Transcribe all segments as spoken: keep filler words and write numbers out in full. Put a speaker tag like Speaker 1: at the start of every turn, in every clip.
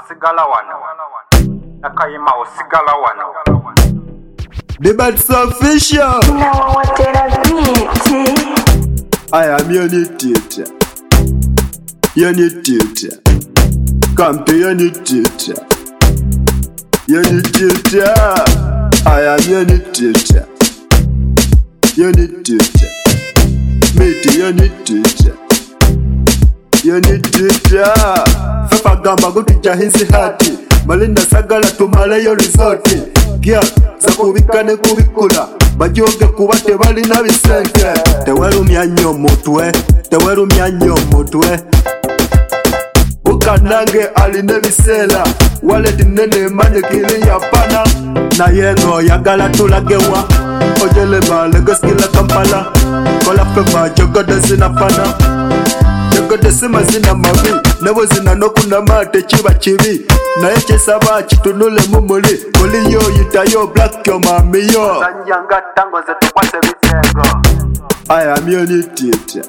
Speaker 1: osigala wano. Nakayima osigala wano.
Speaker 2: The Bats Official.
Speaker 3: Now what did I beat?
Speaker 2: I am your new teacher. Your new teacher. Come to your new teacher. Your new teacher. I am your new teacher. Your new teacher. Meet your new teacher. Your new teacher. Fefa gamba go teacher hizi hati. Malinda sagala tumale yo resort. Girl, zakubika ne kubikula. Bajoge kuba tebalina bisente. Tewerumya nnyo mutwe. Tewerumya nnyo mutwe. Bukanange aline bisela. Wallet nene manye kili ya pana. Na yengo yagala tulagewa. Ojele balega skila Kampala. Kola fema jogode zina pana. Jogode sima zina mabi. Nebo zina nokuna mate chiba chibi. Na eche saba chitunule mumuli. Kuli yo yitayo black yo mami yo.
Speaker 1: Sanjanga tango zetu kwase bitengo.
Speaker 2: I am your new teacher.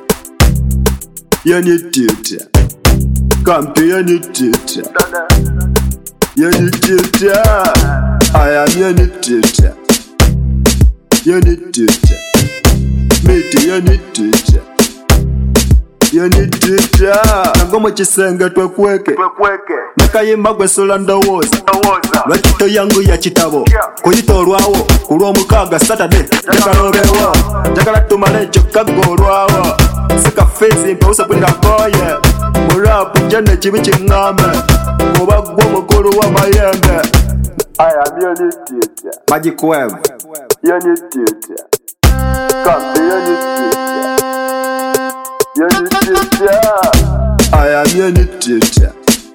Speaker 2: Your new teacher. Come to your new teacher. Your new teacher. I am your new teacher. Your new teacher. Meet your new teacher. Your new teacher. Nangomo chisenge twekweke.
Speaker 1: Twekweke.
Speaker 2: Nakayima gwe sola ndowooza.
Speaker 1: Ndowooza.
Speaker 2: Lwakito yangu ya kitabo. Kuyitolwawo kulw'omukaaga Saturday. Jakalobewo. Jakala tumale kyokka golwawo. Sika fezi mpewusa kwinda koye. Murapu njane kibi kiŋŋambe. Oba gwe omukulu w'amayembe. I am your new teacher.
Speaker 1: Magic Web.
Speaker 2: Your new teacher. Come to your new teacher. Your new teacher. I am your new teacher.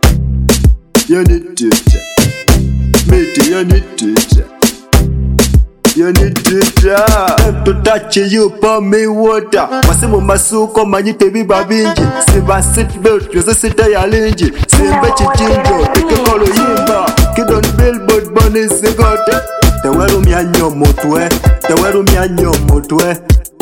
Speaker 2: Your new teacher. Meet your new teacher. Your new teacher. Time to touch you, pour me water. Masimu masuko manyite biba bingi. Simba seatbelt, yoze sita ya linji. Simba chichinjo, teke kolo yimba. Kidon billboard bunny zigote. Tewerumya nnyo mutwe. Tewerumya nnyo mutwe.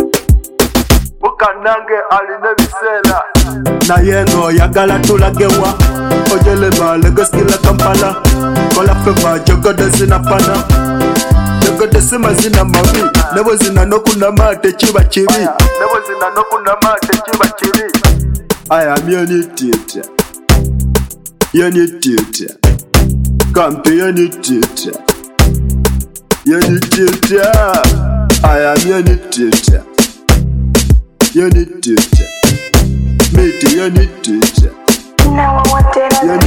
Speaker 2: Bukanange aline bisela. Na yengo yagala tulagewa. Ojele balega skila Kampala. Kola fema jogode zina pana. Jogode sima zina mabi. Nebo zina nokuna mate chiba chibi.
Speaker 1: Nebo zina nokuna mate chiba chibi.
Speaker 2: I am your new teacher. Your new teacher. Come to your new teacher. Your new teacher. I am your new teacher. Your new teacher. Meet your new teacher.
Speaker 3: Now what did I
Speaker 2: Your